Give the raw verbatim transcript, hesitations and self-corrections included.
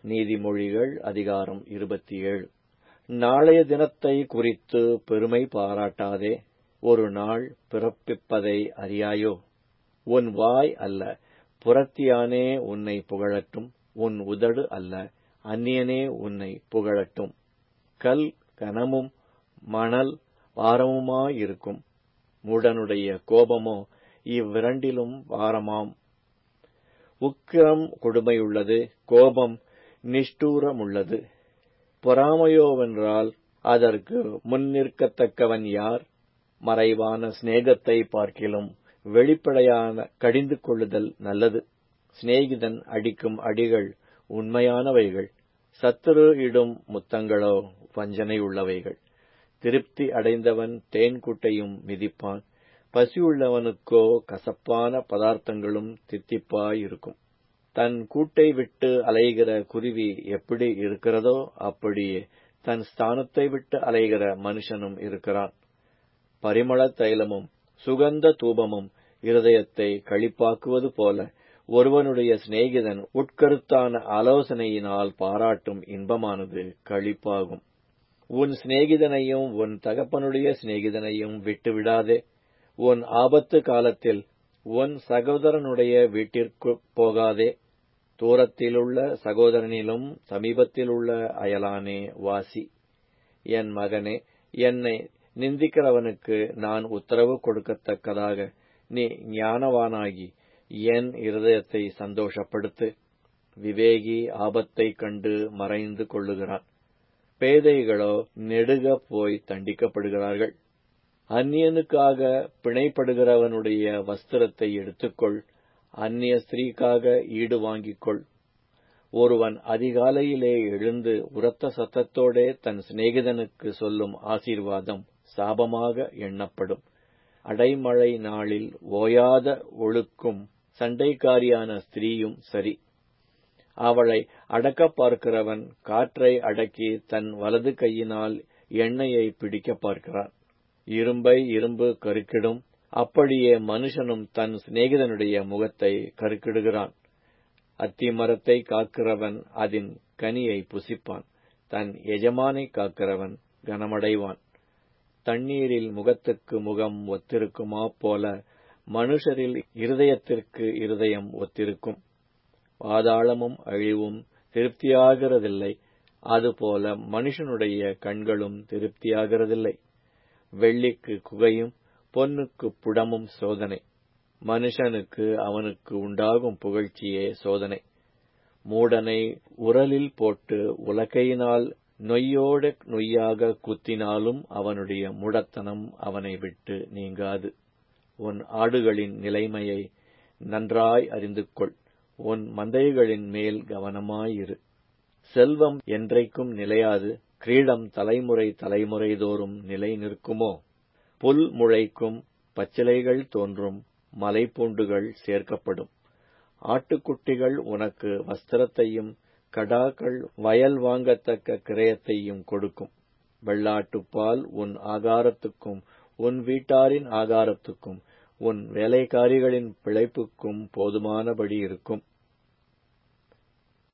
நீதிமொழிகள் அதிகாரம் இருபத்தி ஏழு. நாளைய தினத்தை குறித்து பெருமை பாராட்டாதே, ஒரு நாள் பிறப்பிப்பதை அறியாயோ? உன் வாய் அல்ல, புறத்தியானே உன்னை புகழட்டும், உன் உதடு அல்ல, அந்நியனே உன்னை புகழட்டும். கல் கனமும் மணல் பாரமுமாயிருக்கும், மூடனுடைய கோபமோ இவ்விரண்டிலும் பாரமாம். உக்கிரம் கொடுமையுள்ளது, கோபம் நிஷ்டூரமுள்ளது. பொறாமையோவென்றால் அதற்கு முன்னிற்கத்தக்கவன் யார்? மறைவான சிநேகத்தை பார்க்கிலும் வெளிப்படையான கடிந்து கொள்ளுதல் நல்லது. சிநேகிதன் அடிக்கும் அடிகள் உண்மையானவைகள், சத்துரு இடும் முத்தங்களோ வஞ்சனையுள்ளவைகள். திருப்தி அடைந்தவன் தேன்கூட்டையும் மிதிப்பான், பசியுள்ளவனுக்கோ கசப்பான பதார்த்தங்களும் தித்திப்பாயிருக்கும். தன் கூட்டை விட்டு அலைகிற குருவி எப்படி இருக்கிறதோ அப்படியே தன் ஸ்தானத்தை விட்டு அலைகிற மனுஷனும் இருக்கிறான். பரிமள தைலமும் சுகந்த தூபமும் இருதயத்தை களிப்பாக்குவது போல ஒருவனுடைய சிநேகிதன் உட்கருத்தான ஆலோசனையினால் பாராட்டும் இன்பமானது களிப்பாகும். உன் சிநேகிதனையும் உன் தகப்பனுடைய சிநேகிதனையும் விட்டுவிடாதே. உன் ஆபத்து காலத்தில் உன் சகோதரனுடைய வீட்டிற்கு போகாதே. தூரத்திலுள்ள சகோதரனிலும் சமீபத்திலுள்ள அயலானே வாசி. என் மகனே, என்னை நிந்திக்கிறவனுக்கு நான் உத்தரவு கொடுக்கத்தக்கதாக நீ ஞானவானாகி என் இருதயத்தை சந்தோஷப்படுத்து. விவேகி ஆபத்தைக் கண்டு மறைந்து கொள்ளுகிறான், பேதைகளோ நெடுக போய் தண்டிக்கப்படுகிறார்கள். அந்நியனுக்காக பிணைப்படுகிறவனுடைய வஸ்திரத்தை எடுத்துக்கொள், அந்நிய ஸ்திரீக்காக ஈடு வாங்கிக் கொள். ஒருவன் அதிகாலையிலே எழுந்து உரத்த சத்தத்தோடே தன் சிநேகிதனுக்கு சொல்லும் ஆசீர்வாதம் சாபமாக எண்ணப்படும். அடைமழை நாளில் ஓயாத ஒழுக்கும் சண்டைக்காரியான ஸ்திரீயும் சரி. அவளை அடக்க பார்க்கிறவன் காற்றை அடக்கி தன் வலது கையினால் எண்ணெயை பிடிக்க பார்க்கிறான். இரும்பை இரும்பு கருக்கிடும், அப்படியே மனுஷனும் தன் சிநேகிதனுடைய முகத்தை கருக்கிடுகிறான். அத்திமரத்தை காக்கிறவன் அதன் கனியை புசிப்பான், தன் எஜமானை காக்கிறவன் கனமடைவான். தண்ணீரில் முகத்துக்கு முகம் ஒத்திருக்குமா போல மனுஷரில் இருதயத்திற்கு இருதயம் ஒத்திருக்கும். பாதாளமும் அழிவும் திருப்தியாகிறதில்லை, அதுபோல மனுஷனுடைய கண்களும் திருப்தியாகிறதில்லை. வெள்ளிக்கு குகையும் பொன்னுக்கு புடமும் சோதனை, மனுஷனுக்கு அவனுக்கு உண்டாகும் புகழ்ச்சியே சோதனை. மூடனை உரலில் போட்டு உலக்கையினால் நொய்யோட நொய்யாக குத்தினாலும் அவனுடைய மூடத்தனம் அவனை விட்டு நீங்காது. உன் ஆடுகளின் நிலைமையை நன்றாய் அறிந்து கொள், உன் மந்தைகளின் மேல் கவனமாயிரு. செல்வம் என்றைக்கும் நிலையாது, கிரீடம் தலைமுறை தலைமுறை தோறும் நிலை நிற்குமோ? புல் முளைக்கும், பச்சிலைகள் தோன்றும், மலைப்பூண்டுகள் சேர்க்கப்படும். ஆட்டுக்குட்டிகள் உனக்கு வஸ்திரத்தையும் கடாக்கள் வயல் வாங்கத்தக்க கிரயத்தையும் கொடுக்கும். வெள்ளாட்டுப்பால் உன் ஆகாரத்துக்கும் உன் வீட்டாரின் ஆகாரத்துக்கும் உன் வேலைக்காரிகளின் பிழைப்புக்கும் போதுமானபடி இருக்கும்.